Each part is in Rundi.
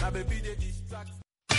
Now baby they distract.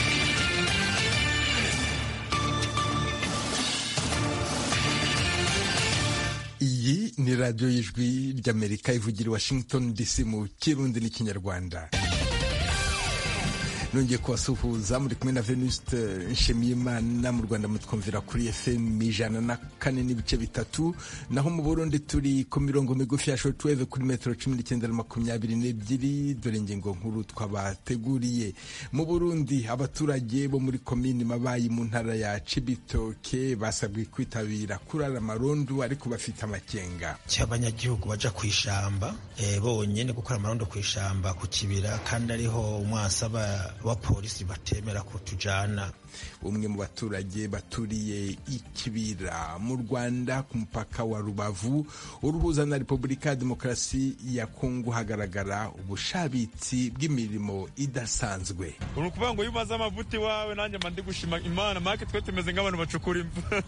Iyi ni radiyo y'ijwi ry'Amerika ivugira i Washington DC mu Kirundi n'Ikinyarwanda. Nongeye kubasuhuza muri kumwe na Venuste Nshimiyimana. Mu Rwanda mutwumvira kuri FM 104.3, naho mu Burundi turi ku mirongo migufi ya shortwave kuri metero 1922. Dore ingingo nkuru twabateguriye. Mu Burundi abaturage bo muri komini Mabayi mu ntara ya Cibitoke basabwe kwitabira kurara amarondo ariko bafite amakenga. Cy'abanyagihugu baja kwishamba bonyene gukora amarondo kwishamba ku kibira, kandi ariho umwasaba wa polisi batemera kutujana. Umwe mu baturage baturiye ikibira mu Rwanda ku mupaka wa Rubavu uruhuza na Repubulika ya Demokarasi ya Kongo hagaragara ubushabitsi bw'imirimo idasanzwe. Urukuvuga ngo yubaza amavuti wawe nanjye mandi gushima Imana make twe tumeze nk'abantu bacukura imva.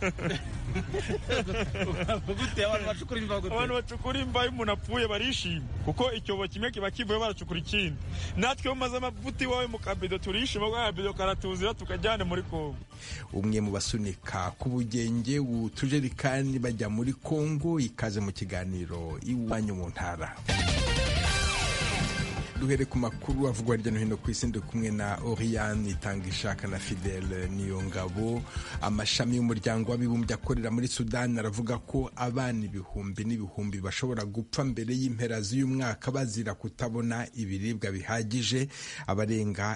Gute abantu bacukura imva gute? Abantu bacukura imva y'umuntu apfuye barishima kuko icyobo kimwe kiba kivuye baracukura ikindi. Natwe umaze amavuti wawe mu kabido turishima ko kabido karatuzira tukajyana muri Kongo. Umwe mu basunika ku bugenge utujerikani bajya muri Kongo. Ikaze mu kiganiro iwanyu mu ntara. Duhere ku makuru avugwa hirya no hino ku isi, ndi kumwe na Oriane Itangishaka na Fidele Niyongabo. Amashami y'umuryango w'abibumbye akorera muri Sudani aravuga ko abana ibihumbi n'ibihumbi bashobora gupfa mbere y'impera z'uyu mwaka bazira kutabona ibiribwa bihagije. Abarenga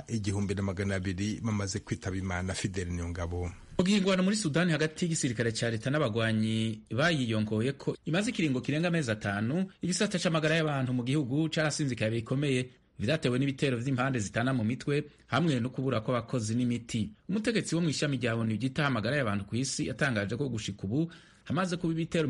1,200 bamaze kwitaba Imana. Fidele Niyongabo. Ubwigwano muri Sudani hagati y'igisirikare cya leta n'abagwanyi bayiyongoye ko imaze ikiringo kirenga amezi 5. Igisata c'amagara y'abantu mu gihugu carasinzikaye bikomeye, vyatewe n'ibitero vy'impande zitana mu mitwe hamwe no kubura kw'abakozi n'imiti. Umutegetsi wo mw'ishami rya ONU ryitaho amagara y'abantu ku isi yatangaje ko gushika ubu hamaze kuba ibitero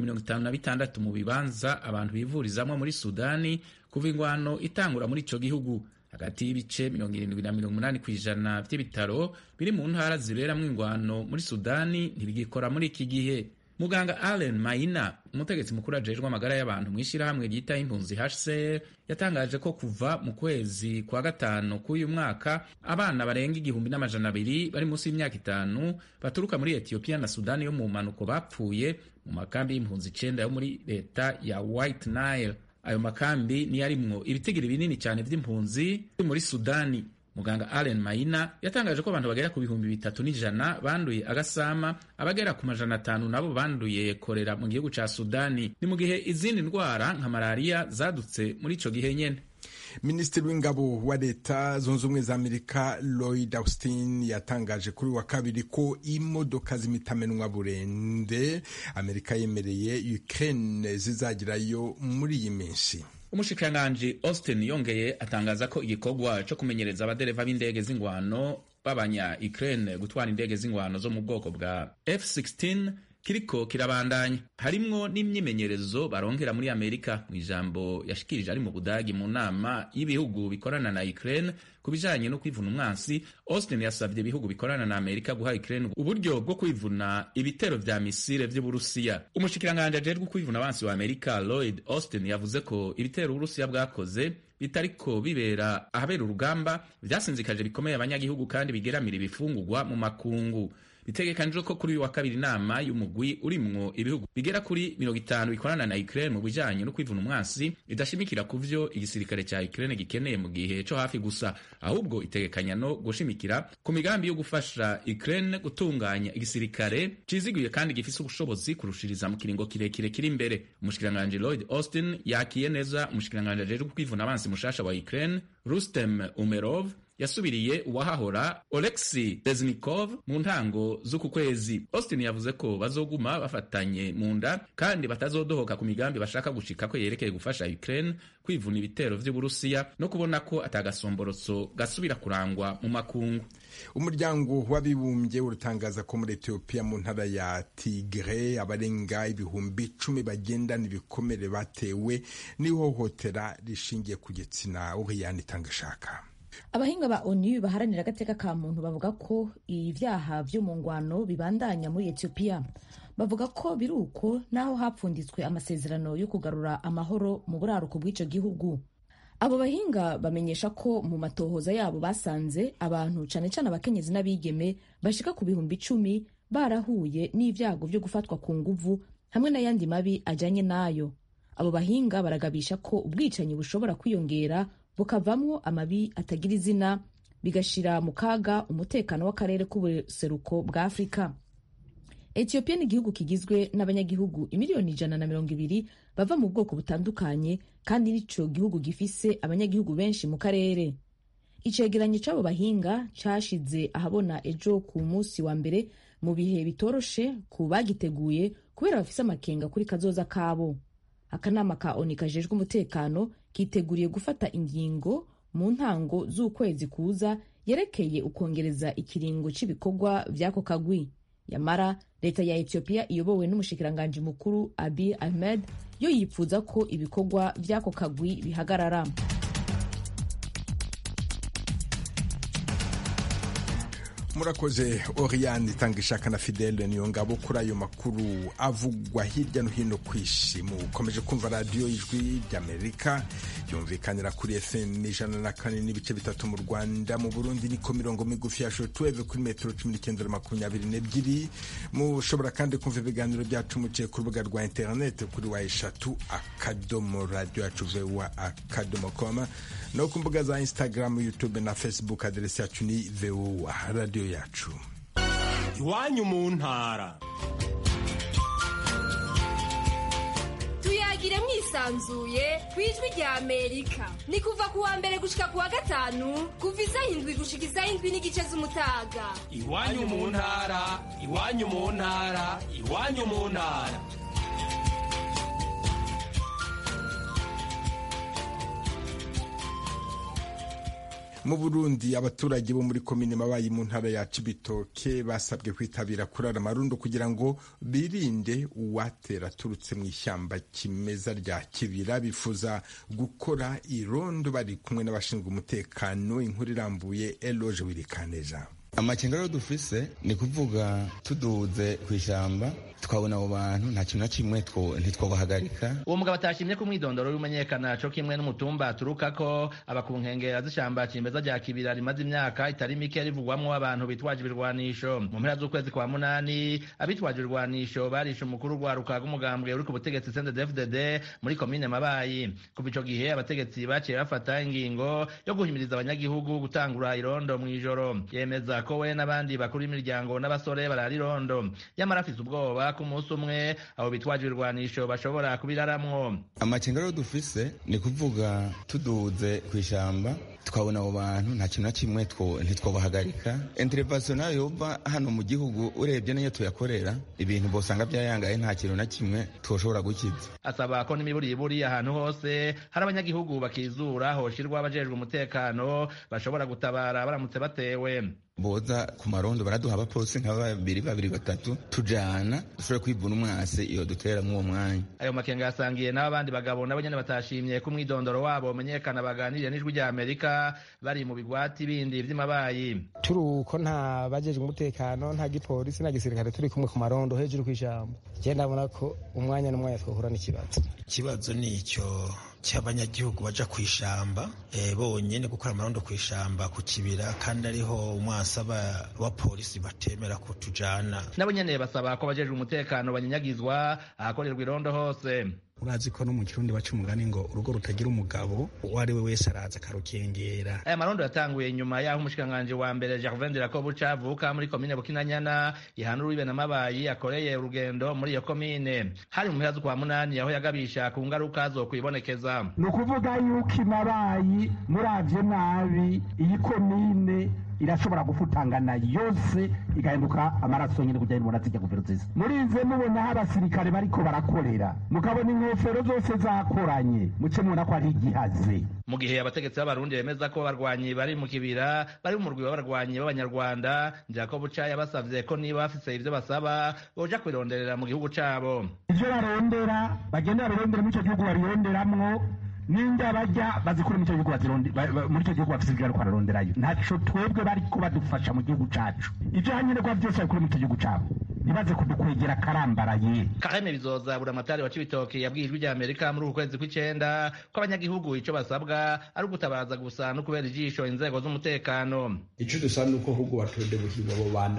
56 mu bibanza abantu bivurizamwo muri Sudani kuva ingwano itangura muri ico gihugu. Hagati y'ibice 70 na 80% vy'ibitaro biri mu ntara ziberamwo ingwano muri Sudani ntibigikora muri iki gihe. Muganga Allen Maina, umutegetsi mukuru ajejwe amagara y'abantu mw'ishirahamwe ryitaho impunzi HCR, yatangaje ko kuva mu kwezi kwa gatanu k'uyu mwaka abana barenga 1,200 bari munsi y'imyaka 5 baturuka muri Ethiopia na Sudani yo mu manuko bapfuye mu makambi y'impunzi 9 yo muri leta ya White Nile. Ayo makambi ni yarimwo ibitigiri binini cyane vy'impunzi muri Sudani. Muganga Allen Maina yatangaje ko abantu bagera ku 3,100 banduye agasama, abagera ku 500 nabo banduye korera mu gihugu ca Sudani. Ni mu gihe izindi ndwara nka malaria zadutse muri ico gihe nyene. Minisitiri w'ingabo wa Leta Zunze Ubumwe za Amerika Lloyd Austin yatangaje kuri wa kabiri ko imodoka z'imitamenwa burende Amerika yemereye Ukraine zizagirayo muri iyi minsi. Umushikiranganji Austin yongeye atangaza ko igikorwa cyo kumenyereza abadereva b'indege z'ingwano b'abanya Ukraine gutwara indege z'ingwano zo mu bwoko bwa F-16 kiriko kirabandanya. Harimwo n'imyimenyerezo baronkera muri Amerika. Mu ijambo yashikirije ari mu Budagi mu nama y'ibihugu bikorana na Ukraine kubijanye no kwivuna umwansi, Austin yasavye ibihugu bikorana na Amerika guha Ukraine uburyo bwo kwivuna ibitero vya misile vy'Uburusiya. Umushikiranganje ajejwe kwivuna abansi wa Amerika Lloyd Austin yavuze ko ibitero Uburusiya bwakoze bitariko bibera ahabera urugamba vyasinzikaje bikomeye abanyagihugu kandi bigeramira ibifungurwa mu makungu. Bitegekanijwe ko kuri uyu wa kabiri inama y'umugwi urimwo ibihugu bigera kuri 50 bikorana na Ukraine mu bijanye no kwivuna umwansi idashimikira kuvyo igisirikare ca Ukraine gikeneye mu gihe co hafi gusa, ahubwo itegekanya no gushimikira ku migambi yo gufasha Ukraine gutunganya igisirikare ciziguye kandi gifise ubushobozi kurushiriza mu kiringo kirekire kiri imbere. Umushikiranganje Lloyd Austin yakiye neza umushikiranganje ajejwe kwivuna abansi mushasha wa Ukraine Rustem Umerov yasubiriye uwahahora Oleksiy Reznikov mu ntango z'uku kwezi. Austin yavuze ko bazoguma bafatanye mu nda kandi batazodohoka ku migambi bashaka gushika ko yerekeye gufasha Ukraine kwivuna ibitero vy'Uburusiya no kubona ko atagasomborotso gasubira kurangwa mu makungu. Umuryango w'abibumbye urutangaza ko muri Ethiopia mu ntara ya Tigray abarenga 10,000 bagendana ibikomere batewe n'ihohotera rishingiye ku gitsina. Oriane Itangishaka. Abahinga ba ONU baharanira agateka ka muntu bavuga ko ibyaha vyo mu ngwano bibandanya muri Ethiopia. Bavuga ko biruko naho hapfunditswe amasezerano yo kugarura amahoro mu buraruko bw'ico gihugu. abo bahinga bamenyesha ko mu matohoza yabo basanze abantu cane cane abakenyezi n'abigeme bashika ku 10,000 barahuye n'ivyago vyo gufatwa ku nguvu hamwe n'ayandi mabi ajanye nayo. Abo bahinga baragabisha ko ubwicanyi bushobora kwiyongera bukavamwo amabi atagira izina, bigashira mu kaga umutekano w'akarere k'ubuseruko bwa Afrika. Ethiopia ni igihugu kigizwe n'abanyagihugu 120,000,000 bava mu bwoko butandukanye, kandi nico gihugu gifise abanyagihugu benshi mu karere. Icegeranyo c'abo bahinga cashize ahabona ejo ku munsi wa mbere mu bihe bitoroshe ku bagiteguye kubera bafise amakenga kuri kazoza kabo. Akanama ka ONU kajejwe umutekano kiteguriye gufata ingingo mu ntango z'ukwezi kuza yerekeye ukongereza ikiringo c'ibikorwa vy'ako kagwi. Yamara leta ya Ethiopia iyobowe n'umushikiranganji mukuru Abiy Ahmed yo yipfuza ko ibikorwa vy'ako kagwi bihagarara. Murakoze Oriane Itangishaka na Fidele Niyongabo kuri ayo makuru avugwa hirya no hino kw'isi. Mukomeje kumva radio Ijwi ry'Amerika yumvikanira kuri FM 104.3 mu Rwanda, mu Burundi ni ko mirongo migufi ya shortwave kuri metero 1922. Mushobora kandi kumva ibiganiro byacu muciye ku rubuga rwa internet kuri wa3.radio@voa.com no ku mbuga za Instagram, YouTube na Facebook. Adresi yacu ni VOA Radio yacu. Iwanyu mu ntara. Tuyagire mwisanzuye kwijwi rya Amerika. Ni kuva ku wa mbere gushika ku wa gatanu kuva isaha 7 gushika isaha 7 n'igice z'umutaga. Iwanyu mu ntara, iwanyu mu ntara, iwanyu mu ntara. Mu Burundi abaturage bo muri komine Mabayi mu ntara ya Cibitoke basabwe kwitabira kurara amarundo kugira ngo birinde uwatera turutse mu ishyamba kimeza rya Kibira. Bifuza gukora irondo bari kumwe n'abashinzwe umutekano. Inkuru irambuye Eloge Wirikaneza. Amakenga rero dufise ni kuvuga tuduze kw'ishyamba twabona abo bantu nta kintu na kimwe ntitwobahagarika. Uwo mugabo atashimye ku mwidondoro y'umumenyekana co kimwe n'umutumba aturukako aba ku nkengera z'ishamba cimeza rya Kibira rimaze imyaka itari mike rivugwamwo abantu bitwaje ibirwanisho. Mu mpera z'ukwezi kwa munani abitwaje ibirwanisho barishe umukuru rwaruka rw'umugambwe uri ku butegetsi CNDD-FDD muri komine Mabayi. Kuva ico gihe abategetsi baciye bafata ingingo yo guhimiriza abanyagihugu gutangura irondo mw'ijoro. Yemeza ko we n'abandi bakuru imiryango n'abasore barara irondo, yamara afise ubwoba ku munsi umwe abo bitwaje ibirwanisho bashobora kubiraramwo. Amakenga rero dufise ni kuvuga tuduze kw'ishyamba twabona abo bantu nta kintu na kimwe ntitwobahagarika. Intervention nayo yoba hano mu gihugu urebye niyo tuyakorera ibintu bosanga byayangaye nta kintu na kimwe twoshobora gukiza. Asaba ko n'imiburiburi ahantu hose hari abanyagihugu bakizura hoshirwa abajejwe umutekano bashobora gutabara baramutse batewe. Boza ku marondo baraduha abapolisi nka 2, 3 tujana dushobora kwivuna umwase iyo dutera mu uwo mwanya. Ayo makenga yasangiye n'abandi bagabo nabo nyene batashimye ku mwidondoro wabo menyekana baganiriye n'Ijwi rya Amerika bari mu bigwati bindi vy'Imabayi. Turuko nta bajejwe umutekano nta gipolisi na gisirikare turi kumwe ku marondo hejuru kw'ijambo. Je ndabona ko umwanya n'umwanya twohura n'ikibazo. Ikibazo nico cy'abanyagihugu baja kw'ishamba bonyene gukora amarondo kw'ishamba ku Kibira, kandi ariho umwasaba wa polisi batemera ko tujana. Nabo nyene basaba ko bajejwe umutekano banyanyagizwa ahakorerwa irondo hose. Urazi ko no mu Kirundi baca umugani ngo urugo rutagira umugabo uwo ari we wese araza akarukengera. Aya marondo yatanguye nyuma y'aho umushikanganje wa mbere Gervais Ndirakobuca avuka muri komine Bukinanyana ihanura ibe na Mabayi akoreye urugendo muri iyo komine. Hari mu mpera z'ukwa munani aho yagabisha ku ngaruka zo kwibonekeza. Ni ukuvuga yuko Mabayi muravye nabi iyi komine irashobora gufutangana yose igahinduka amaraso nyine kujya ibona zijya guverinoma. Murinze mubona aho abasirikare bariko barakorera mukabona inkofero zose zakoranye muce mubona ko ari igihaze. Mu gihe abategetsi b'abarundi bemeza ko barwanyi bari mu Kibira bari mu murwi w'abarwanyi b'abanyarwanda, Ndirakobuca yabasavye ko niba bafise ivyo basaba boja kwironderera mu gihugu cabo. Ivyo barondera bagenda barondera mu ico gihugu baronderamwo ninga bajya bazikura mu cyo gihugu muri cyo gihugu bafisigira ko araronderayo ntaco twebwe bari ko badufasha mu gihugu cacu. Ivyo hanyene kwa byose bari mu cyo gihugu cabo ntibaze kudukwegera karambaraye. Kaheme Bizoza buramatari wa Cibitoke yabwiye Ijwi ry'Amerika muri uku kwezi kw'icenda ko abanyagihugu ico basabwa ari ugutabaza gusa no kubera ijisho inzego z'umutekano. Ico dusaba nuko ahubwo batodebukirwa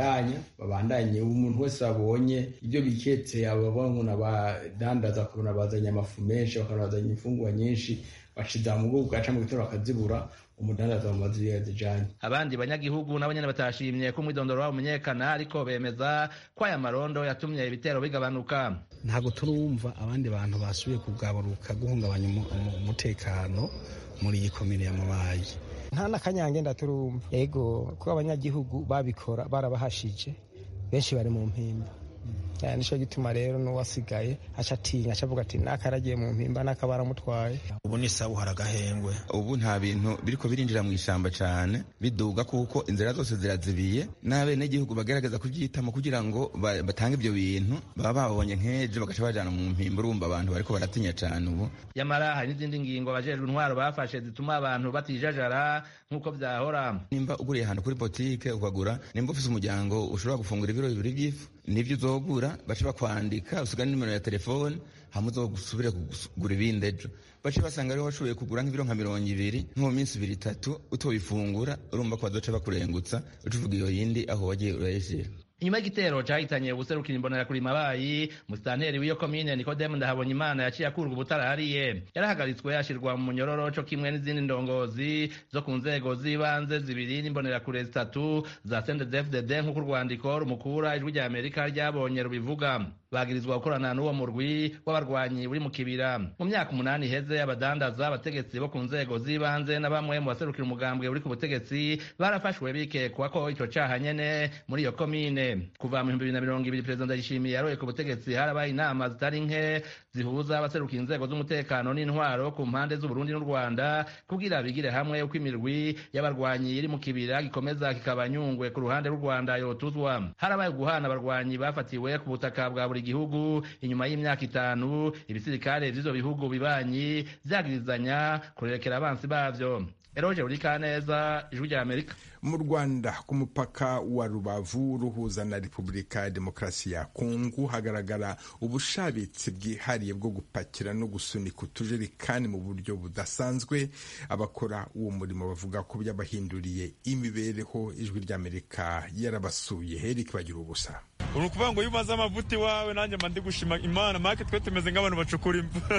babandanye umuntu wese abonye ibyo biketse ababonye n'abadandaza kubona bazanye amafu menshi bakanazanya imfungwa nyinshi bashiza mu bwo gaca mu bitoro bakazibura umudandaza mu mazu yazijanye. Abandi banyagihugu nabo nyene batashimye ko umwidondoro wabo umenyekana ariko bemeza ko aya marondo yatumye ibitero bigabanuka. Ntabwo turumva abandi bantu basubiye kugabaruka guhungabanya umutekano muri iyi komine ya Mabayi. Nta nakanyange ndaturumva. Yego ko abanyagihugu babikora barabahashije benshi bari mu mpimba. Nico gituma rero n'uwasigaye aca atinya acavuga ati nakaragiye mu mpimba nakabara mutwaye. Ubu ni sabu haragahengwe. Ubu nta bintu biriko birinjira mu ishamba cyane biduga kuko inzira zose zirazibiye n'abene gihugu bagerageza kubyitamo kugira ngo batange ibyo bintu baba babonye nk'ejo bagaca bajana mu mpimba. Urumva abantu bariko baratinya cyane ubu. Yamara hari n'izindi ngingo abajejwe intwaro bafashe zituma abantu batijajara nk'uko vyahora. Nimba uguriye ahantu kuri botike ukagura, nimba ufise umuryango ushobora gufungura ibiro bibiri by'ifu nivyo uzogura bace bakwandika usigana nimero ya telefone hamwe uzogusubire kugura ibindi ejo bace basanga ariho washoboye kugura nk'ibiro nka 200 nko mu minsi 2-3 utobifungura urumva ko bazoca bakurengutsa ucuvuga iyo yindi aho wagiye urayishira. Inyuma y'igitero cahitanye ubuserukira imbonera kuri Mabayi, musitanteri w'iyo komine Nikodemu Ndahabonyimana yaciye akurwa ubutarahariye. Yarahagaritswe yashirwa mu munyororo co kimwe n'izindi ndongozi zo ku nzego z'ibanze zibiri n'imbonera kure zitatu za CNDD-FDD nk'uko urwandiko rumukura Ijwi ry'Amerika ryabonye rubivuga. Bagirizwa gukorana n'uwo murwi w'abarwanyi uri mu kibira. Mu myaka 8 iheze abadandaza abategetsi bo ku nzego z'ibanze na bamwe mu baserukira umugambwe uri ku butegetsi barafashwe bikekwa ko ico caha nyene muri iyo komine. Kuva mu 2020 Perezida Ndayishimiye yaroye ku butegetsi harabaye inama zitari nke zihuza abaserukira inzego z'umutekano n'intwaro ku mpande z'u Burundi n'u Rwanda kugira bigire hamwe uko imirwi y'abarwanyi iri mu kibira gikomeza kikabanyungwe ku ruhande rw'u Rwanda yotuzwa. Harabaye guhana abarwanyi bafatiwe ku butaka bwa buri gihugu inyuma y'imyaka 5 ibisirikare vy'ivyo bihugu bibanyi vyagirizanya kurerekera abansi bavyo. Eroje Urikaneza, Ijwi ry'Amerika. Mu Rwanda ku mupaka wa Rubavu ruhuza na Repubulika ya Demokarasi ya Kongo hagaragara ubushabitsi bwihariye bwo gupakira no gusunika utujerekani mu buryo budasanzwe. Abakora uwo murimo bavuga ko byabahinduriye imibereho. Ijwi ry'Amerika yarabasuye. Eric bagira ubusa. Urukuvuga ngo yumaze amavuti wawe nanjye mandi gushima Imana make twe tumeze nk'abantu bacukura imva.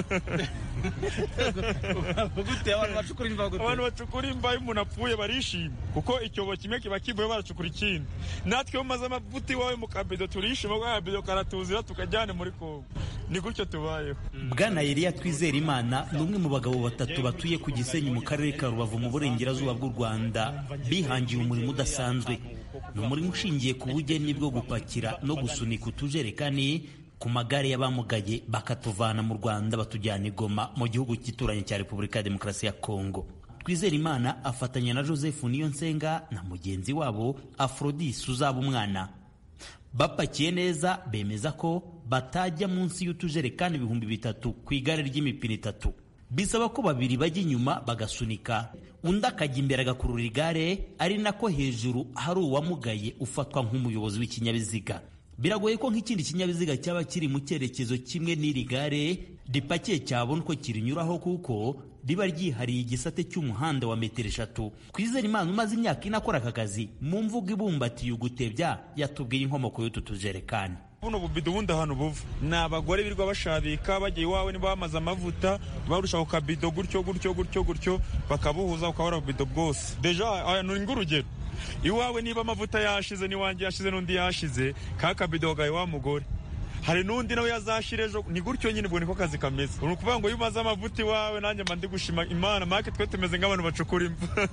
Abantu bacukura imva y'umuntu apfuye barishima kuko icyobo kimwe kiba kivuye baracukura ikindi. Natwe umaze amavuti wawe mu kabido turishima ko kabido karatuzira tukajyane muri Kongo. Ni gutyo tubayeho. Bwana Elia Twizerimana ni umwe mu bagabo batatu batuye ku Gisenyi mu karere ka Rubavu mu burengerazuba bw'u Rwanda bihangiye umurimo udasanzwe. Ni umurimo ushingiye ku bugeni bwo gupakira no gusunika utujerekani ku magare y'abamugaye bakatuvana mu Rwanda batujyana i Goma mu gihugu cy'ituranye cya Repubulika ya Demokarasi ya Kongo. Twizerimana afatanya na Joseph Niyonsenga na mugenzi wabo Aphrodis uzaba umwana. Bapakiye neza bemeza ko batajya munsi y'utujerekani 3,000 ku igare ry'imipine 3. Bisaba ko babiri bajya inyuma bagasunika, undi akajya imbere agakurura igare, ari nako hejuru hari uwamugaye ufatwa nk'umuyobozi w'ikinyabiziga. Biragoye ko nk'ikindi kinyabiziga cyaba kiri mu cyerekezo kimwe n'iri gare ripakiye cyabona uko kirinyuraho kuko riba ryihariye igisate cy'umuhanda wa metero 3. Twizerimana umaze imyaka inakora aka kazi mu mvugo ibumbatiye ugutebya yatubwiye inkomoko y'utu tujerekani. Buno bubido bundi ahantu buva ni abagore birirwa bashabika bagiye iwawe niba bamaze amavuta barusha ku kabido gutyo bakabuhuza ukabura bubido bwose. Deja ni ngurugero iwawe niba amavuta yashize niwanjye yashize n'undi yashize ka kabido gaye wa mugore hari n'undi nawe yazashira ejo. Ni gutyo nyine ubwo niko kazi kameze. Urukuvuga ngo yumaze amavuta iwawe nanjye mandi gushima Imana make twe tumeze nk'abantu bacukura imva.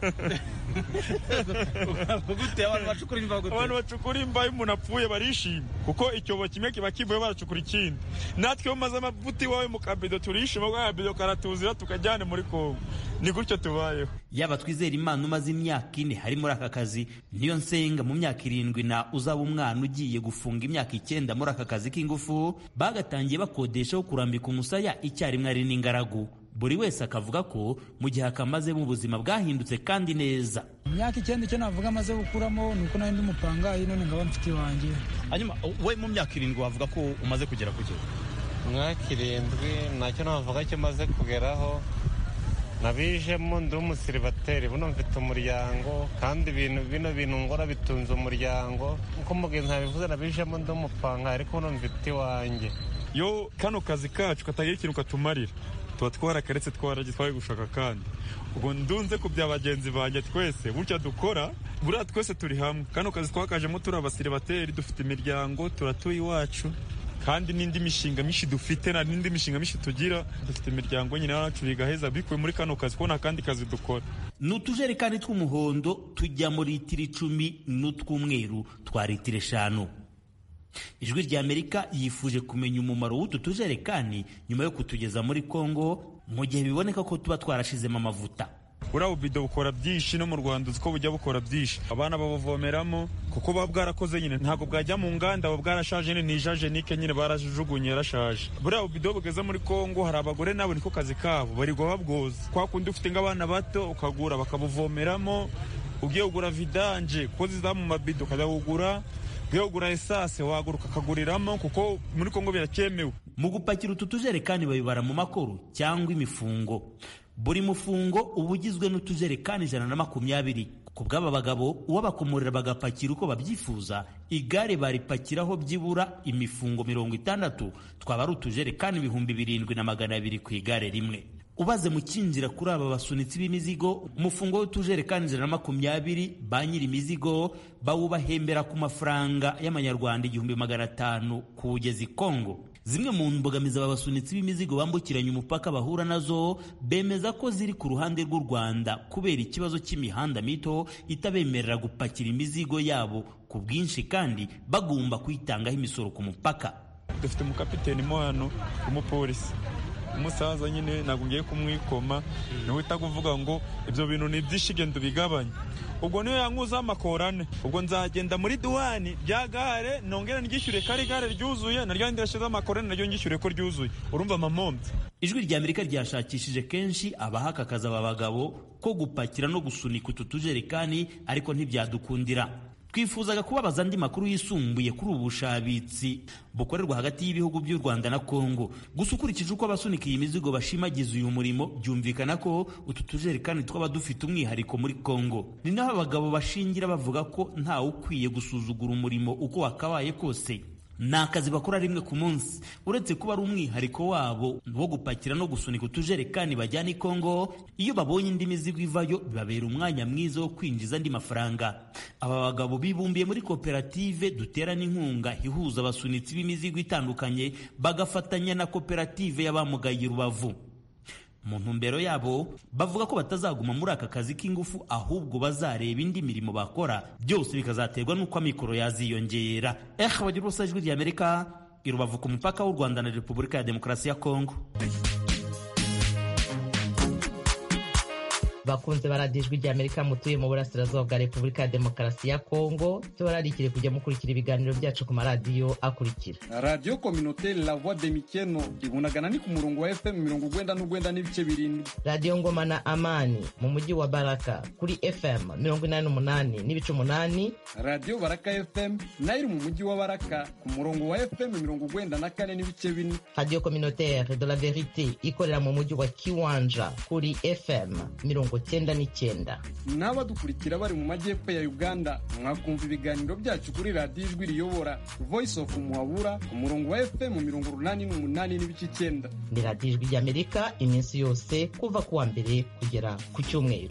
Abantu bacukura imva y'umuntu apfuye barishima kuko icyobo kimwe kiba kivuye baracukura ikindi. Natwe umaze amavuta iwawe mu kabido turishima ko kabido karatuzira tukajyane muri Kongo. Ni gutyo tubayeho. Yaba Twizerimana umaze imyaka 4 hari muri aka kazi, Niyonsenga mu myaka 7 na uzaba umwana ugiye gufunga imyaka 9 muri aka kazi k'ingufu, bagatangiye bakodeshaho kurambika umusaya icyarimwe ari n'ingaragu. buri wese akavuga ko mu gihe akamazemo ubuzima bwahindutse kandi neza. Imyaka 9 icyo navuga amaze gukuramo nuko nari ndumupangayi none ngaba mfite wanjye. Hanyuma we mu myaka 7 wavuga ko umaze kugera ku cyo? Mwaka 7 nacyo navuga cyo maze kugeraho. Nabijemo ndi umusiribateri, buno mfite umuryango kandi bino bintu ngora bitunze umuryango. Uko mugenzi nabivuze nabijemo ndi umupanga ariko buno mfite wanjye. Yo kano kazi kacu katagira ikintu katumarira. Tuba twarakaretse twaragitwaye gushaka kandi. Ubwo ndunze ku bya bagenzi banjye twese burya dukora, buriya twese turi hamwe. Kano kazi twakajemo turi abasiribateri, dufite imiryango, turatuye iwacu. Kandi n'indi mishinga myinshi dufite na n'indi mishinga myinshi tugira, dufite imiryango nyine yacu bigaheza bikuye muri kano kazi ko nta kandi kazi dukora. N'utujerekani tw'umuhondo tujya muri litiro 10 n'utw'umweru twa litiro 5. Ijwi rya Amerika yifuje kumenya umumaro w'utu tujerekani nyuma yo kutugeza muri Kongo mu gihe biboneka ko tuba twarashizemo amavuta. Uriya bubido bukora byinshi no mu Rwanda uko bujya bukora byinshi. Abana babuvomeramo kuko baba bwarakoze nyine ntabwo bwajya mu nganda, baba bwarashaje ni jajenike nyine barajugunye yarashaje. Buriya bubido bugeze muri Kongo hari abagore nabo niko kazi kabo barigwa babwoza. Kwa kundi ufite ng'abana bato ukagura bakabuvomeramo, ugiye kugura vidanje ko ziza mu mabido ukajya kugura, ugiye kugura esase waguruka kaguriramo kuko muri Kongo birakemewe. Mu gupakira utu tujerekani babibara mu makoro cyangwa imifungo. Buri mufungo uba ugizwe n'utujerekani 120. Ku bw'aba bagabo uwabakomorera bagapakira uko babyifuza, igare baripakiraho byibura imifungo 60, twaba ari utujerekani 7,200 ku igare rimwe. Ubaze mu kinjira kuri aba basunitsi b'imizigo, umufungo w'utujerekani 120 ba nyiri imizigo bawubahembera ku mafaranga y'amanyarwanda 1,500 kugeza i Kongo. Zimwe mu mbogamizi abasunitsi b'imizigo bambukiranya umupaka bahura nazo bemeza ko ziri ku ruhande rw'u Rwanda kubera ikibazo cy'imihanda mito itabemerera gupakira imizigo yabo ku bwinshi kandi bagomba kwitangaho imisoro ku mupaka. Dufite umukapiteni mo hano umupolisi umusaza nyine ntabwo ngiye kumwikoma niwe utakuvuga ngo ibyo bintu ni byishigendo bigabanye. Ubwo niyo yankuza amakorane, ubwo nzagenda muri duwani bya gare nongera ngishyure kari gare ryuzuye naryo ndashize amakorane naryo ngishyure ko ryuzuye. Urumva mamombye. Ijwi rya Amerika ryashakishije kenshi abahakakaza aba bagabo ko gupakira no gusunika utu tujerekani ariko ntibyadukundira. Twifuzaga kubabaza andi makuru yisumbuye kuri ubu bushabitsi bukorerwa hagati y'ibihugu by'u Rwanda na Kongo. Gusa ukurikije uko abasunika iyi mizigo bashimagiza uyu murimo, byumvikana ko utu tujerekani twaba dufite umwihariko muri Kongo. Ni naho abagabo bashingira bavuga ko ntawe ukwiye gusuzugura umurimo uko wakabaye kose. Ni akazi bakora rimwe ku munsi, uretse kuba ari umwihariko wabo wo gupakira no gusunika utujerekani bajyana i Kongo. Iyo babonye indi mizigo ivayo bibabera umwanya mwiza wo kwinjiza andi mafaranga. Aba bagabo bibumbiye muri koperative duterana inkunga ihuza abasunitsi b'imizigo itandukanye bagafatanya na koperative y'abamugaye Rubavu. Mu ntumbero yabo bavuga ko batazaguma muri aka kazi k'ingufu ahubwo bazareba indi mirimo bakora, byose bikazaterwa n'uko amikoro yaziyongera. Bagira ubusa Ijwi rya Amerika i Rubavu ku mupaka w'u Rwanda na Repubulika ya Demokarasi ya Kongo. Bakunze baradijwi rya Amerika mutuye mu burasirazuba bwa Repubulika ya Demokarasi ya Kongo, tubararikire kujya mukurikira ibiganiro byacu ku maradiyo akurikira: Radio Communautaire La Voix de Mikeno ibunagana ni ku murongo wa FM 99 n'ibice 7, Radio Ngoma na Amani mu mujyi wa Baraka kuri FM 88 n'ibice 8, Radio Baraka FM nayo mu mujyi wa Baraka ku murongo wa FM 94 n'ibice 4, Radio Communautaire de la Verite ikorera mu mujyi wa Kiwanja kuri FM 99. N'abadukurikira bari mu majyepfo ya Uganda mwakumva ibiganiro byacu kuri Radio Ijwi Riyobora Voice of Muhabura ku murongo wa FM 88 n'ibice 9. Ni Radio Ijwi rya Amerika iminsi yose kuva kuwa mbere kugera ku cyumweru.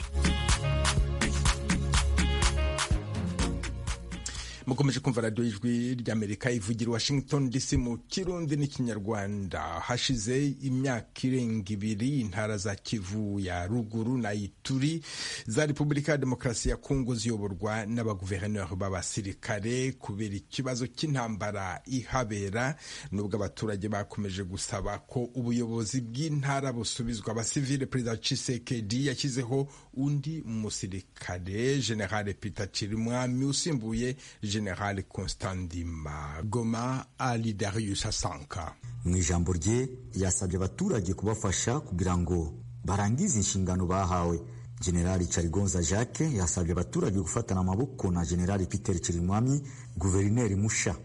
Mukomeje kumva Radio Ijwi ry'Amerika ivugira Washington DC mu Kirundi n'ikinyarwanda. Hashize imyaka irenga 2 intara za Kivu ya ruguru na Ituri za Repubulika ya Demokarasi ya Kongo ziyoborwa n'abaguverineri b'abasirikare kubera ikibazo cy'intambara ihabera, nubwo abaturage bakomeje gusaba ko ubuyobozi bw'intara busubizwa abasivile. Perezida Tshisekedi yashyizeho undi musirikare General Peter Chirimwami usimbuye General Constant Ndima. Goma, Ali Darius Asanka. Mu ijambo rye yasabye abaturage kubafasha kugira ngo barangize inshingano bahawe. Generali Charigonza Jacques yasabye abaturage gufatana amaboko na Generali Peter Chirimwami, guverineri musha.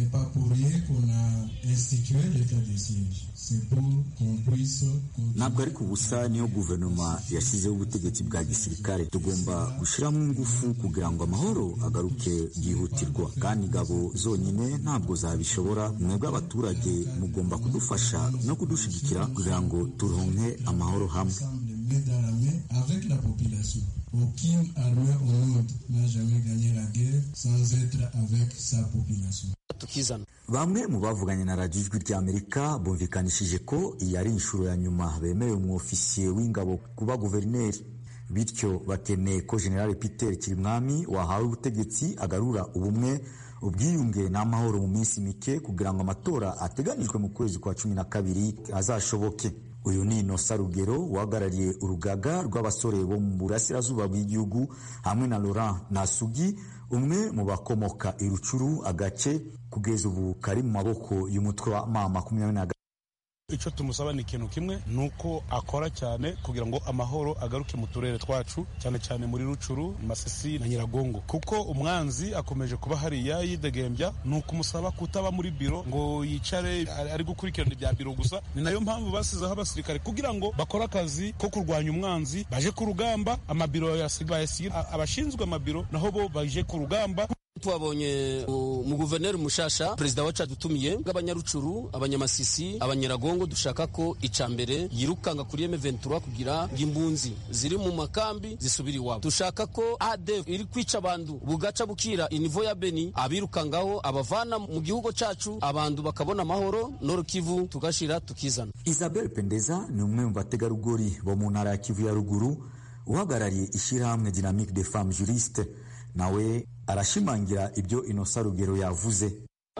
Ntabwo ari ku busa niyo guverinoma yashyizeho ubutegetsi bwa gisirikare. Tugomba gushyiramo ingufu kugira ngo amahoro agaruke byihutirwa, kandi ingabo zonyine ntabwo zabishobora. Mwebwe abaturage mugomba kudufasha no kudushigikira kugira ngo turonke amahoro hamwe. Avec la population. Aucune armée au monde n'a jamais gagné la guerre sans être avec sa population. Bamwe mu bavuganye na Radio Ijwi ry'Amerika bumvikanishije ko iyi ari inshuro ya nyuma bemerewe umwofisiye w'ingabo kuba guverineri, bityo bakeneye ko General Peter Chirimwami wahawe ubutegetsi agarura ubumwe, ubwiyunge n'amahoro mu minsi mike kugira ngo amatora ateganijwe mu kwezi kwa 12 azashoboke. Uyu ni Innocent Rugero uhagarariye urugaga rw'abasore bo mu burasirazuba bw'igihugu hamwe na Laurent Nasugi, umwe mu bakomoka i Rucuru, agace kugeza ubu kari mu maboko y'umutwe wa M23. Icyo tumusaba ni ikintu kimwe, nuko akora cyane kugira ngo amahoro agaruke mu turere twacu, cyane cyane muri Rucuru, Masisi na Nyiragongo, kuko umwanzi akomeje kuba hariya yidegembya. Nuko umusaba kutaba muri biro ngo yicare ari gukurikirana ibya biro gusa. Ni nayo mpamvu basizeho abasirikare kugira ngo bakore akazi ko kurwanya umwanzi, baje ku rugamba. Amabiro yasigaye abashinzwe amabiro naho bo baje ku rugamba. Twabonye mu guverineri mushasha perezida wacu adutumiye bw'abanyarucuru, abanyamasisi, abanyiragongo. Dushaka ko icambere yirukanga kuri M23 kugira imbunzi ziri mu makambi zisubira iwabo. Dushaka ko ADF iri kwica abantu bugaca bukira inivo ya Beni abirukangaho abavana mu gihugu cacu, abantu bakabona amahoro, Nord Kivu tugashira tukizana. Isabel Pendeza ni umwe mu bategarugori bo mu ntara ya Kivu ya ruguru uhagarariye ishyirahamwe Dynamique des Femmes Juristes, nawe arashimangira ibyo Innocent Rugero yavuze.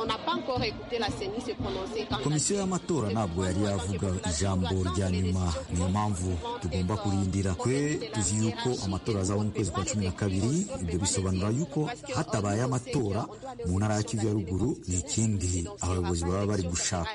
Komisiyo y'amatora ntabwo yari yavuga ijambo rya nyuma, niyo mpamvu tugomba kurindira. Twe tuzi yuko amatora azaba mu kwezi kwa 12. Ibyo bisobanura yuko hatabaye amatora mu ntara ya Kivu ya ruguru ni ikindi abayobozi baba bari gushaka.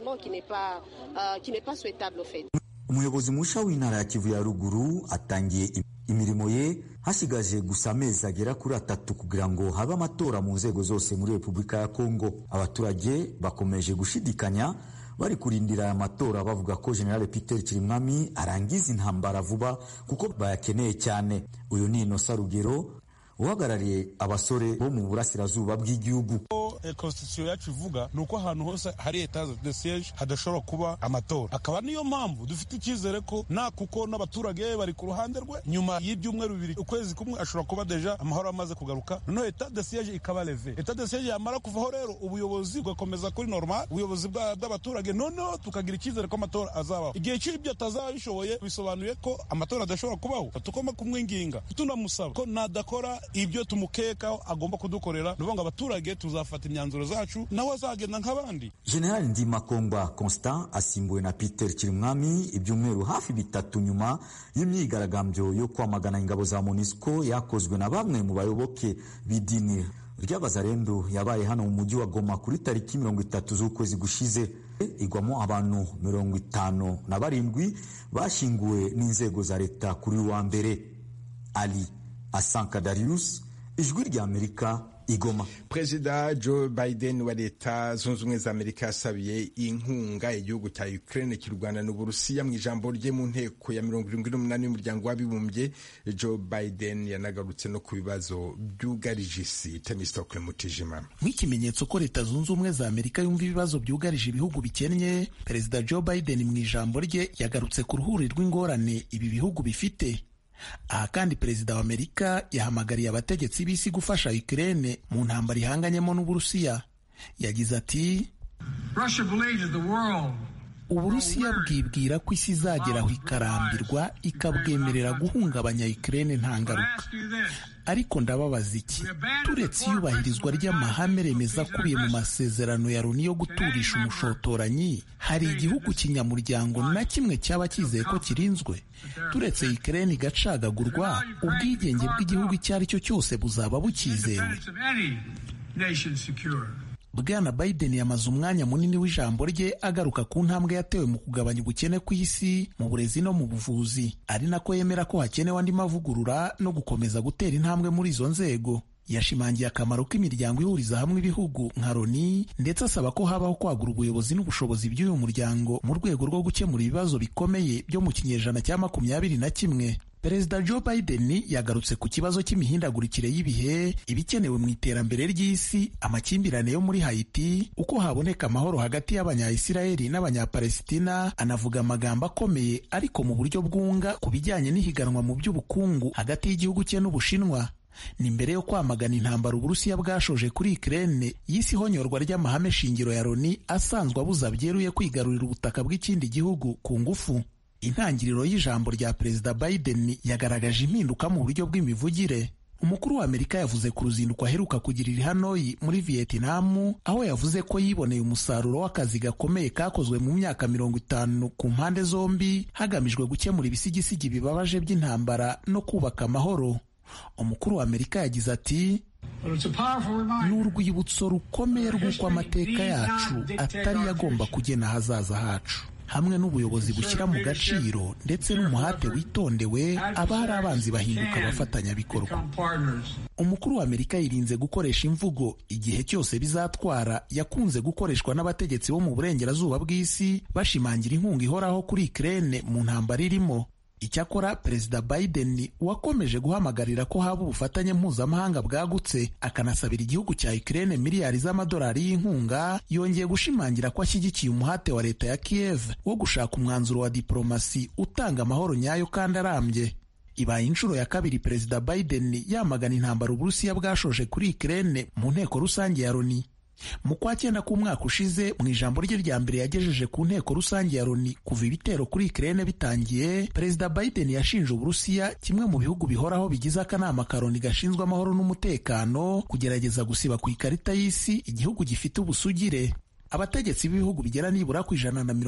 Umuyobozi musha w'intara ya Kivu ya ruguru atangiye imirimo ye hasigaje gusa amezi agera kuri 3 kugira ngo habe amatora mu nzego zose muri Repubulika ya Kongo. Abaturage bakomeje gushidikanya bari kurindira aya matora bavuga ko General Peter Chirimwami arangiza intambara vuba kuko bayakeneye cyane. Uyu ni Innocent Rugero uhagarariye abasore bo mu burasirazuba bw'igihugu. Constitution yacu ivuga nuko ahantu hose hari etat de siege hadashobora kuba amatora. Akaba niyo mpamvu dufite icyizere ko kuko n'abaturage bari ku ruhande rwe, nyuma y'ibyumweru 2 ukwezi kumwe ashobora kuba deja amahoro amaze kugaruka, noneho etat de siege ikaba leve. Etat de siege yamara kuvaho rero ubuyobozi bugakomeza kuri normal, ubuyobozi bw'abaturage, noneho tukagira icyizere ko amatora azabaho. Igihe cy'ibyo atazaba bishoboye bisobanuye ko amatora adashobora kubaho. Tukoma kumwinginga tunamusaba ko nadakora ibyo tumukeka agomba kudukorera, nuvuga abaturage tuzafata imyanzuro zacu nawe azagenda nk'abandi. General Ndima Kongwa Constant asimbuwe na Peter Chirimwami ibyumweru hafi 3 nyuma y'imyigaragambyo yo kwamagana ingabo za MONUSCO yakozwe na bamwe mu bayoboke b'idini ry'abazarendo yabaye hano mu mujyi wa Goma kuri tariki 30 z'ukwezi gushize. Igwamo abantu 57 bashinguwe n'inzego za leta kuri wa mbere. Ali Asanka Darius, Ijwi ry'Amerika, Igoma. Perezida Joe Biden wa Leta Zunze Ubumwe za Amerika yasabiye inkunga igihugu cya Ukraine kirwana n'Uburusiya. Mu ijambo rye mu nteko ya 78 y'umuryango w'abibumbye, Joe Biden yanagarutse no ku bibazo byugarije isi. Temistokle Mutijima. Nk'ikimenyetso ko Leta Zunze Ubumwe za Amerika yumva ibibazo byugarije ibihugu bikennye, Perezida Joe Biden mu ijambo rye yagarutse ku ruhuri rw'ingorane ibi bihugu bifite. Aha kandi Perezida wa Amerika yahamagariye abategetsi b'isi gufasha Ukraine mu ntambara ihanganyemo n'Uburusiya. Yagize ati, Uburusiya bwibwira ko isi izageraho ikarambirwa ikabwemerera guhungabanya Ukraine nta ngaruka. Ariko ndababaza iki? Turetse iyubahirizwa ry'amahame remezo akubiye mu masezerano ya Loni yo guturisha umushotoranyi, hari igihugu kinyamuryango na kimwe cyaba cyizeye ko kirinzwe? Turetse Ukraine igacagagurwa, ubwigenge bw'igihugu icyo ari cyo cyose buzaba bukizewe. Bwana Biden yamaze umwanya munini w'ijambo rye agaruka ku ntambwe yatewe mu kugabanya ubukene ku isi mu burezi no mu buvuzi, ari nako yemera ko hakenewe andi mavugurura no gukomeza gutera intambwe muri izo nzego. Yashimangiye akamaro k'imiryango ihuriza hamwe ibihugu nka Loni, ndetse asaba ko habaho kwagura ubuyobozi n'ubushobozi by'uyu muryango mu rwego rwo gukemura ibibazo bikomeye byo mu kinyejana cya 21. Perezida Joe Biden yagarutse ku kibazo cy'imihindagurikire y'ibihe, ibikenewe mu iterambere ry'isi, amakimbirane yo muri Haiti, uko haboneka amahoro hagati y'Abanya-Isiraheli n'Abanya-Palestina. Anavuga amagambo akomeye ariko mu buryo bwunga ku bijyanye n'ihiganwa mu by'ubukungu hagati y'igihugu cye n'Ubushinwa. Ni mbere yo kwamagana intambara Uburusiya bwashoje kuri Ukraine y'isi honyorwa ry'amahame shingiro ya Loni asanzwe abuza byeruye kwigarurira ubutaka bw'ikindi gihugu ku ngufu. Intangiriro y'ijambo rya Perezida Biden yagaragaje impinduka mu buryo bw'imivugire. Umukuru wa Amerika yavuze ku ruzinduko aheruka kugirira i Hanoi muri Vietnam, aho yavuze ko yiboneye umusaruro w'akazi gakomeye kakozwe mu myaka 50 ku mpande zombi hagamijwe gukemura ibisigisigi bibabaje by'intambara no kubaka amahoro. Umukuru wa Amerika yagize ati, ni urwibutso rukomeye rw'uko amateka yacu atari yagomba kugena ahazaza hacu. Hamwe n'ubuyobozi bushyira mu gaciro ndetse n'umuhate witondewe, abari abanzi bahinduka abafatanyabikorwa. Umukuru wa Amerika yirinze gukoresha imvugo igihe cyose bizatwara yakunze gukoreshwa n'abategetsi bo mu burengerazuba bw'isi bashimangira inkunga ihoraho kuri Ukraine mu ntambara irimo. Icyakora Perezida Biden wakomeje guhamagarira ko haba ubufatanye mpuzamahanga bwagutse, akanasabira igihugu cya Ukraine miliyari z'amadolari y'inkunga, yongeye gushimangira ko ashyigikiye umuhate wa leta ya Kiev wo gushaka umwanzuro wa diplomasi utanga amahoro nyayo kandi arambye. Ibaye inshuro ya kabiri Perezida Biden yamagana intambara Uburusiya bwashoje kuri Ukraine mu nteko rusange ya Loni. Mu kwa 9 k'umwaka ushize, mu ijambo rye rya mbere yagejeje ku nteko rusange ya Loni kuva ibitero kuri Ukraine bitangiye, Perezida Biden yashinje Uburusiya, kimwe mu bihugu bihoraho bigize akanama ka Loni gashinzwe amahoro n'umutekano, kugerageza gusiba ku ikarita y'isi igihugu gifite ubusugire. Abategetsi b'ibihugu bigera nibura ku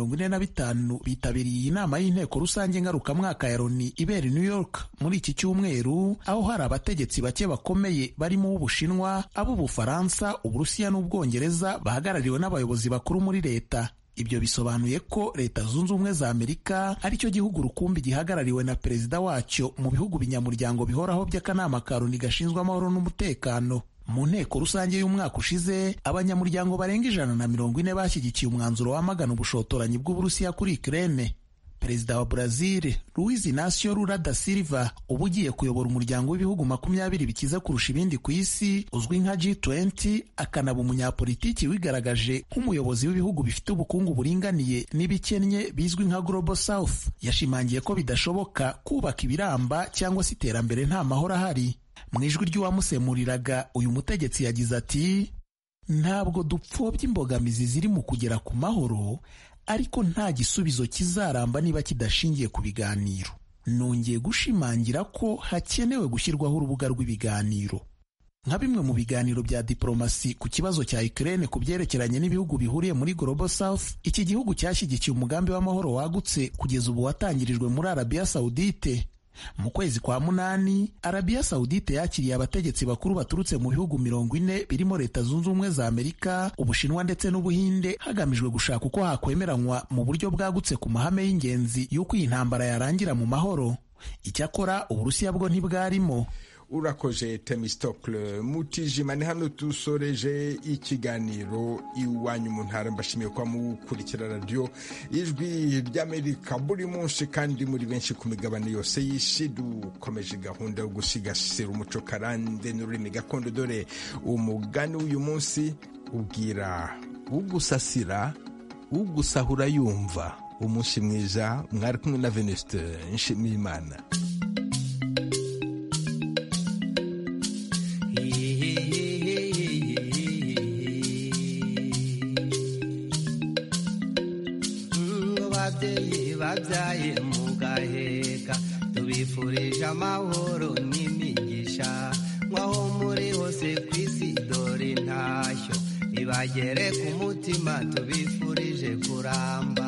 145 bitabiriye iyi nama y'inteko rusange ngarukamwaka ya Loni ibera i New York muri iki cyumweru, aho hari abategetsi bake bakomeye barimo uw'Ubushinwa, ab'Ubufaransa, Uburusiya n'Ubwongereza bahagarariwe n'abayobozi bakuru muri leta. Ibyo bisobanuye ko Leta Zunze Ubumwe za Amerika ari cyo gihugu rukumbi gihagarariwe na perezida wacyo mu bihugu binyamuryango bihoraho by'akanama ka Loni gashinzwe amahoro n'umutekano. Mu nteko rusange y'umwaka ushize, abanyamuryango barenga 140 bashyigikiye umwanzuro wamagana ubushotoranyi bw'Uburusiya kuri Ukraine. Perezida wa Brazil Luiz Inácio Lula da Silva, ubu ugiye kuyobora umuryango w'ibihugu 20 bikize kurusha ibindi ku isi uzwi nka G20, akanaba umunyapolitiki wigaragaje nk'umuyobozi w'ibihugu bifite ubukungu buringaniye n'ibikennye bizwi nka Global South, yashimangiye ko bidashoboka kubaka ibiramba cyangwa se iterambere nta mahoro ahari. Mu ijwi ry'uwamusemuriraga, uyu mutegetsi yagize ati, ntabwo dupfobya imbogamizi ziri mu kugera ku mahoro, ariko nta gisubizo kizaramba niba kidashingiye ku biganiro. Nongeye gushimangira ko hakenewe gushyirwaho urubuga rw'ibiganiro. Nka bimwe mu biganiro bya diplomasi ku kibazo cya Ukraine ku byerekeranye n'ibihugu bihuriye muri Global South, iki gihugu cyashyigikiye umugambi w'amahoro wagutse kugeza ubu watangirijwe muri Arabia Saudite. Mu kwezi kwa 8, Arabia Saudite yakiriye abategetsi bakuru baturutse mu bihugu 40 birimo Leta Zunze Ubumwe za Amerika, Ubushinwa ndetse n'Ubuhinde, hagamijwe gushaka uko hakwemeranywa mu buryo bwagutse ku mahame y'ingenzi y'uko iyi ntambara yarangira mu mahoro. Icyakora Uburusiya bwo ntibwarimo. Urakoze Temistokle Mutijima. Ni hano dusoreje ikiganiro Iwanyu mu Ntara. Mbashimiye kwa mukurikira radio Ijwi ry'Amerika buri munsi kandi muri benshi ku migabane yose y'isi. Dukomeje gahunda yo gusigasira umuco karande n'ururimi gakondo. Dore umugani w'uyu munsi ubwira ugusasira ugusahura yumva. Umunsi mwiza. Mwari kumwe na Venuste Nshimiyimana. Babyaye mugaheka, tubifurije amahoro n'imigisha, mwaho muri hose ku isi dore intashyo ibagere ku mutima, tubifurije kuramba.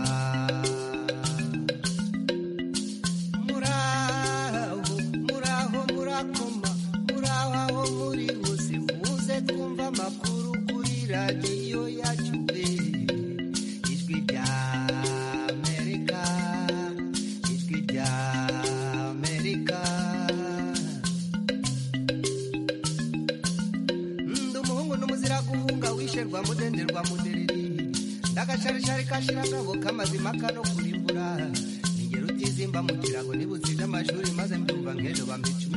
Muraho murakoma, muraho aho muri hose muze twumva amakuru radiyo yacu ijwi rya Amerika, ijwi rya Amerika. Ndi umuhungu n'umuzira guhunga wisherwa mudenderwa mudereri ndagacarishari kashiragabo kamazima kano kuri